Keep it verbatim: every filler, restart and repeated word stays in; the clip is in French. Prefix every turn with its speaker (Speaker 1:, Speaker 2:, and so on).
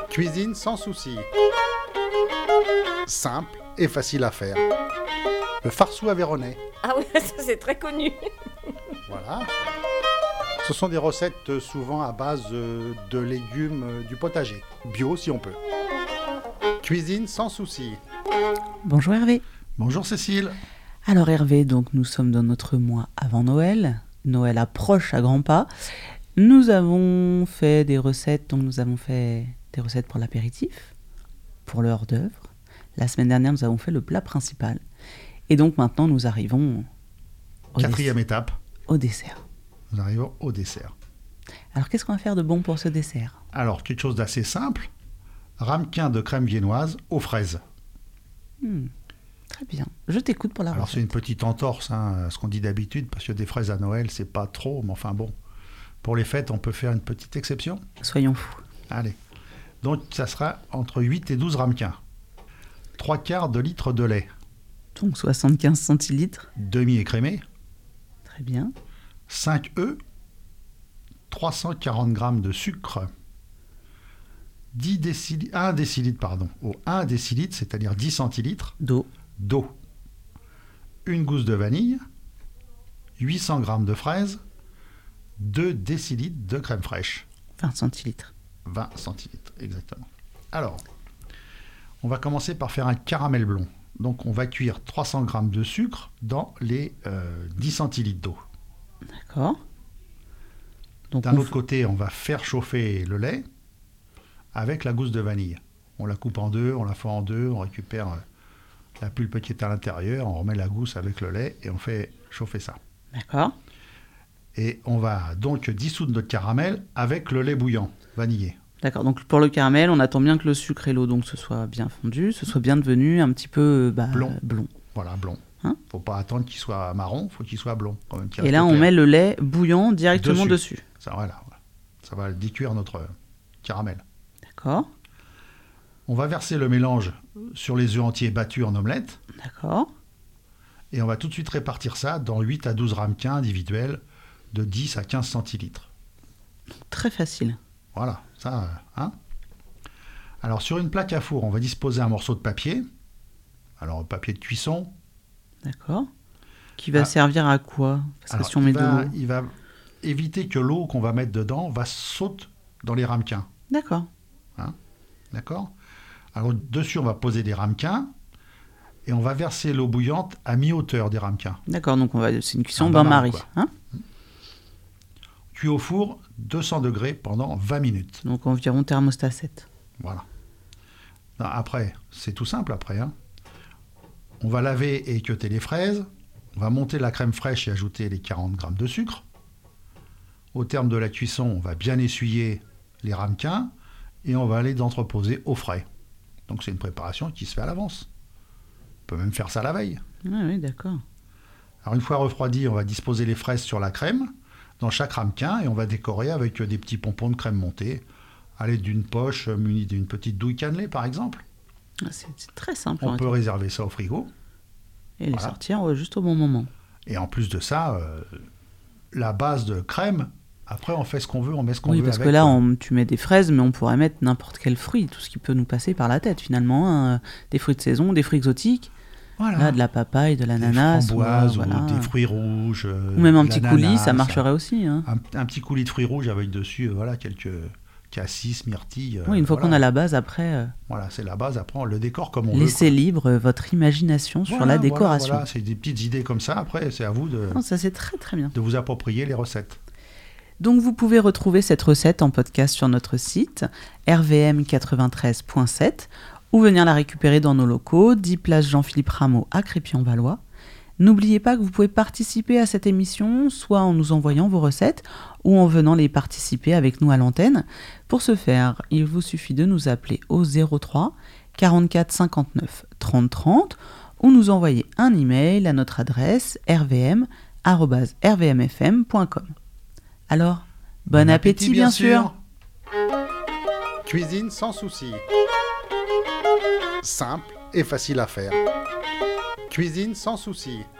Speaker 1: Cuisine sans souci. Simple et facile à faire. Le farceau aveyronnais.
Speaker 2: Ah oui, ça c'est très connu.
Speaker 1: Voilà. Ce sont des recettes souvent à base euh, de légumes euh, du potager. Bio si on peut. Cuisine sans souci.
Speaker 3: Bonjour Hervé.
Speaker 1: Bonjour Cécile.
Speaker 3: Alors Hervé, donc nous sommes dans notre mois avant Noël. Noël approche à grands pas. Nous avons fait des recettes, donc nous avons fait des recettes pour l'apéritif, pour le hors-d'œuvre. La semaine dernière, nous avons fait le plat principal. Et donc maintenant, nous arrivons au
Speaker 1: Quatrième
Speaker 3: dessert.
Speaker 1: étape.
Speaker 3: Au dessert.
Speaker 1: Nous arrivons au dessert.
Speaker 3: Alors qu'est-ce qu'on va faire de bon pour ce dessert ?
Speaker 1: Alors, quelque chose d'assez simple. Ramequin de crème viennoise aux fraises.
Speaker 3: Hmm, Très bien. Je t'écoute pour la
Speaker 1: Alors,
Speaker 3: recette.
Speaker 1: c'est une petite entorse, hein, à ce qu'on dit d'habitude, parce que des fraises à Noël, c'est pas trop, mais enfin bon. Pour les fêtes, on peut faire une petite exception.
Speaker 3: Soyons fous.
Speaker 1: Allez. Donc, ça sera entre huit et douze ramequins. Trois quarts de litre de lait.
Speaker 3: Donc soixante-quinze centilitres.
Speaker 1: Demi-écrémé.
Speaker 3: Très bien.
Speaker 1: cinq œufs. trois cent quarante grammes de sucre. dix décilitres, un décilitre, pardon. Au un décilitre, c'est-à-dire dix centilitres.
Speaker 3: D'eau.
Speaker 1: D'eau. Une gousse de vanille. huit cents grammes de fraises. deux décilitres de crème fraîche.
Speaker 3: vingt centilitres.
Speaker 1: vingt centilitres, exactement. Alors, on va commencer par faire un caramel blond. Donc, on va cuire trois cents grammes de sucre dans les euh, dix centilitres d'eau.
Speaker 3: D'accord. Donc
Speaker 1: D'un
Speaker 3: on
Speaker 1: autre
Speaker 3: f-
Speaker 1: côté, on va faire chauffer le lait avec la gousse de vanille. On la coupe en deux, on la fend en deux, on récupère euh, la pulpe qui est à l'intérieur, on remet la gousse avec le lait et on fait chauffer ça.
Speaker 3: D'accord.
Speaker 1: Et on va donc dissoudre notre caramel avec le lait bouillant, vanillé.
Speaker 3: D'accord, donc pour le caramel, on attend bien que le sucre et l'eau donc ce soit bien fondu, ce soit bien devenu un petit peu bah,
Speaker 1: Blond.
Speaker 3: blond.
Speaker 1: Voilà, blond.
Speaker 3: Hein
Speaker 1: Faut pas attendre qu'il soit marron, faut qu'il soit blond. Quand même, qu'il
Speaker 3: Et
Speaker 1: reste
Speaker 3: là, on
Speaker 1: clair.
Speaker 3: met le lait bouillant directement
Speaker 1: Dessus.
Speaker 3: dessus.
Speaker 1: Ça, voilà, voilà. Ça va décuire notre caramel.
Speaker 3: D'accord,
Speaker 1: On va verser le mélange sur les œufs entiers battus en omelette.
Speaker 3: d'accord.
Speaker 1: Et on va tout de suite répartir ça dans huit à douze ramequins individuels de dix à quinze centilitres.
Speaker 3: Très facile.
Speaker 1: Voilà, ça, euh, hein. Alors, sur une plaque à four, on va disposer un morceau de papier. Alors, papier de cuisson.
Speaker 3: D'accord. Qui va
Speaker 1: Ah.
Speaker 3: servir à quoi ? Parce que
Speaker 1: Alors,
Speaker 3: si on
Speaker 1: il
Speaker 3: met
Speaker 1: va,
Speaker 3: de l'eau.
Speaker 1: il va éviter que l'eau qu'on va mettre dedans va sauter dans les ramequins.
Speaker 3: D'accord.
Speaker 1: D'accord ? Alors, dessus, on va poser des ramequins. Et on va verser l'eau bouillante à mi-hauteur des ramequins.
Speaker 3: D'accord, donc on va... c'est une cuisson
Speaker 1: Un
Speaker 3: bain-marie.
Speaker 1: bain-marie,
Speaker 3: Hein
Speaker 1: Cuit au four, deux cents degrés pendant vingt minutes.
Speaker 3: donc environ thermostat sept.
Speaker 1: Voilà. Non, après, c'est tout simple après. Hein. On va laver et équeuter les fraises. On va monter la crème fraîche et ajouter les quarante grammes de sucre. Au terme de la cuisson, on va bien essuyer les ramequins et on va les entreposer au frais. Donc c'est une préparation qui se fait à l'avance. On peut même faire ça la veille.
Speaker 3: Ah oui, d'accord.
Speaker 1: Alors une fois refroidi, on va disposer les fraises sur la crème dans chaque ramequin et on va décorer avec des petits pompons de crème montée à l'aide d'une poche munie d'une petite douille cannelée par exemple.
Speaker 3: Ah, C'est c'est très simple.
Speaker 1: On
Speaker 3: en
Speaker 1: peut
Speaker 3: fait.
Speaker 1: réserver ça au frigo.
Speaker 3: Et les
Speaker 1: voilà.
Speaker 3: sortir euh, juste au bon moment.
Speaker 1: Et en plus de ça, euh, la base de crème, après on fait ce qu'on veut, on met ce qu'on
Speaker 3: Oui,
Speaker 1: veut
Speaker 3: parce
Speaker 1: avec.
Speaker 3: que là,
Speaker 1: euh,
Speaker 3: on, tu mets des fraises, mais on pourrait mettre n'importe quel fruit, tout ce qui peut nous passer par la tête finalement. Hein. Des fruits de saison, des fruits exotiques,
Speaker 1: voilà.
Speaker 3: là, de la papaye, de
Speaker 1: Des
Speaker 3: l'ananas.
Speaker 1: framboises
Speaker 3: ou,
Speaker 1: ou,
Speaker 3: voilà.
Speaker 1: des fruits rouges. euh,
Speaker 3: Ou même un
Speaker 1: de
Speaker 3: petit
Speaker 1: l'ananas,
Speaker 3: coulis, ça marcherait aussi. Hein.
Speaker 1: Un, un petit coulis de fruits rouges avec dessus, euh, voilà, quelques cassis, myrtilles. euh,
Speaker 3: Oui, une fois
Speaker 1: voilà.
Speaker 3: qu'on a la base, après, euh,
Speaker 1: Voilà, c'est la base. Après, on le décore comme on veut.
Speaker 3: laissez libre euh, votre imagination sur
Speaker 1: Voilà,
Speaker 3: la
Speaker 1: voilà,
Speaker 3: décoration.
Speaker 1: Voilà, c'est des petites idées comme ça. Après, c'est à vous de,
Speaker 3: Non, ça, c'est très très bien.
Speaker 1: de vous approprier les recettes.
Speaker 3: Donc, vous pouvez retrouver cette recette en podcast sur notre site r v m quatre-vingt-treize point sept ou venir la récupérer dans nos locaux, dix place Jean-Philippe Rameau à Crépy-en-Valois. N'oubliez pas que vous pouvez participer à cette émission, soit en nous envoyant vos recettes ou en venant les participer avec nous à l'antenne. Pour ce faire, il vous suffit de nous appeler au zéro trois quarante-quatre cinquante-neuf trente trente ou nous envoyer un email à notre adresse r v m arobase r v m f m point com. Alors, bon, appétit, bien sûr.
Speaker 1: Cuisine sans souci. Simple et facile à faire. Cuisine sans souci.